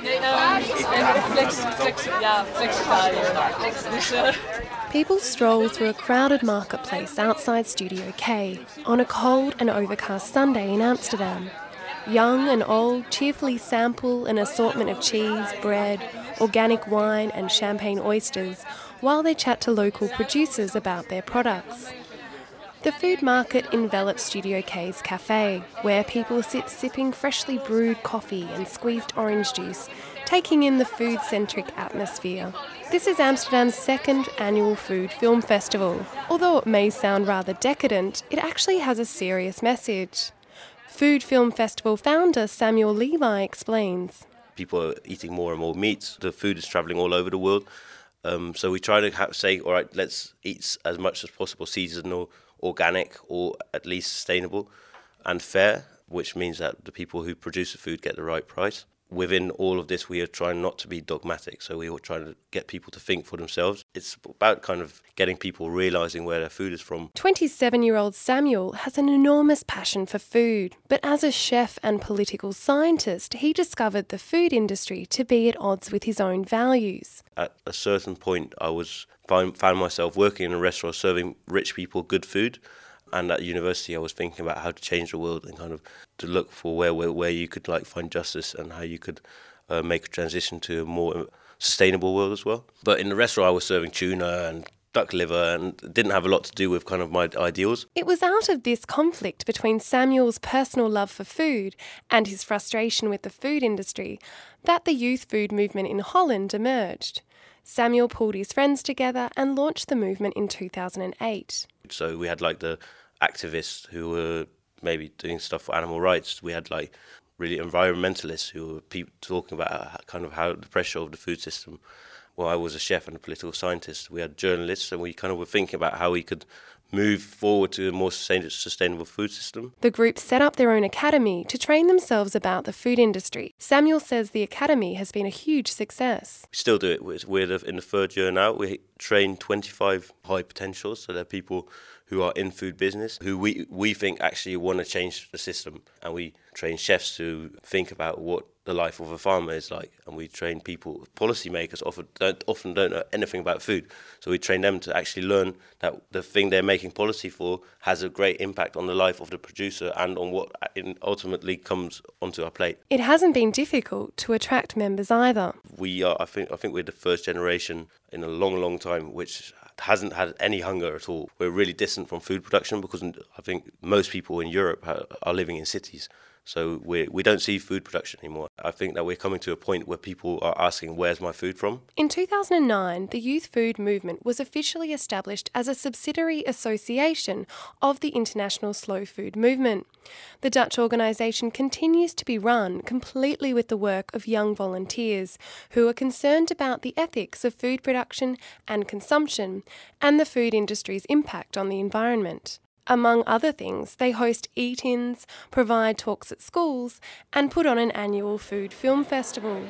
People stroll through a crowded marketplace outside Studio K on a cold and overcast Sunday in Amsterdam. Young and old cheerfully sample an assortment of cheese, bread, organic wine and champagne oysters while they chat to local producers about their products. The food market envelops Studio K's cafe, where people sit sipping freshly brewed coffee and squeezed orange juice, taking in the food-centric atmosphere. This is Amsterdam's second annual food film festival. Although it may sound rather decadent, it actually has a serious message. Food Film Festival founder Samuel Levi explains. People are eating more and more meat. The food is travelling all over the world. So we try to say, all right, let's eat as much as possible seasonal, organic, or at least sustainable and fair, which means that the people who produce the food get the right price. Within all of this, we are trying not to be dogmatic, so we are trying to get people to think for themselves. It's about kind of getting people realising where their food is from. 27-year-old Samuel has an enormous passion for food, but as a chef and political scientist, he discovered the food industry to be at odds with his own values. At a certain point, I found myself working in a restaurant serving rich people good food. And at university, I was thinking about how to change the world and kind of to look for where you could find justice and how you could make a transition to a more sustainable world as well. But in the restaurant, I was serving tuna and duck liver and it didn't have a lot to do with kind of my ideals. It was out of this conflict between Samuel's personal love for food and his frustration with the food industry that the youth food movement in Holland emerged. Samuel pulled his friends together and launched the movement in 2008. So we had the activists who were maybe doing stuff for animal rights. We had really environmentalists who were talking about kind of how the pressure of the food system. Well, I was a chef and a political scientist. We had journalists and we kind of were thinking about how we could move forward to a more sustainable food system. The group set up their own academy to train themselves about the food industry. Samuel says the academy has been a huge success. We still do it. We're in the third year now. We train 25 high potentials, so they're people who are in food business, who we think actually want to change the system. And we train chefs to think about what the life of a farmer is like. And we train people, policymakers often don't know anything about food. So we train them to actually learn that the thing they're making policy for has a great impact on the life of the producer and on what ultimately comes onto our plate. It hasn't been difficult to attract members either. I think we're the first generation in a long, long time which hasn't had any hunger at all. We're really distant from food production because I think most people in Europe are living in cities. So we don't see food production anymore. I think that we're coming to a point where people are asking, where's my food from? In 2009, the Youth Food Movement was officially established as a subsidiary association of the International Slow Food Movement. The Dutch organisation continues to be run completely with the work of young volunteers who are concerned about the ethics of food production and consumption and the food industry's impact on the environment. Among other things, they host eat-ins, provide talks at schools, and put on an annual food film festival.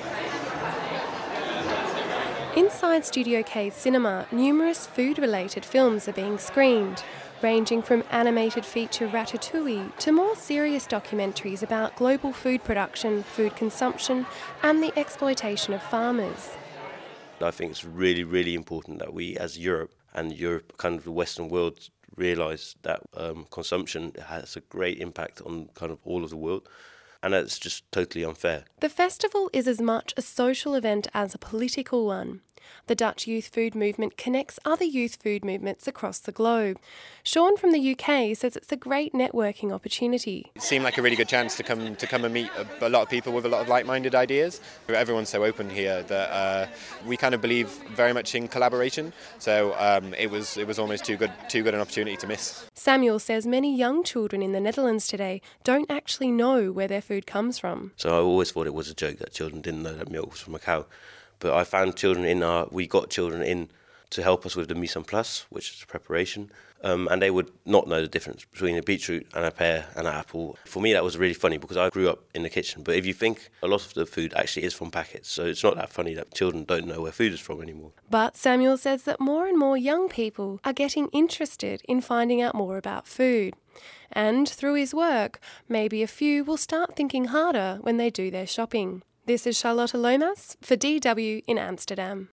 Inside Studio K's cinema, numerous food-related films are being screened, ranging from animated feature Ratatouille to more serious documentaries about global food production, food consumption, and the exploitation of farmers. I think it's really, really important that we, as Europe and kind of the Western world, realise that consumption has a great impact on kind of all of the world, and that's just totally unfair. The festival is as much a social event as a political one. The Dutch Youth Food Movement connects other youth food movements across the globe. Sean from the UK says it's a great networking opportunity. It seemed like a really good chance to come and meet a lot of people with a lot of like-minded ideas. Everyone's so open here that we kind of believe very much in collaboration. So it was almost too good an opportunity to miss. Samuel says many young children in the Netherlands today don't actually know where their food comes from. So I always thought it was a joke that children didn't know that milk was from a cow. But I found we got children in to help us with the mise en place, which is preparation, and they would not know the difference between a beetroot and a pear and an apple. For me, that was really funny because I grew up in the kitchen. But if you think, a lot of the food actually is from packets, so it's not that funny that children don't know where food is from anymore. But Samuel says that more and more young people are getting interested in finding out more about food. And through his work, maybe a few will start thinking harder when they do their shopping. This is Charlotta Lomas for DW in Amsterdam.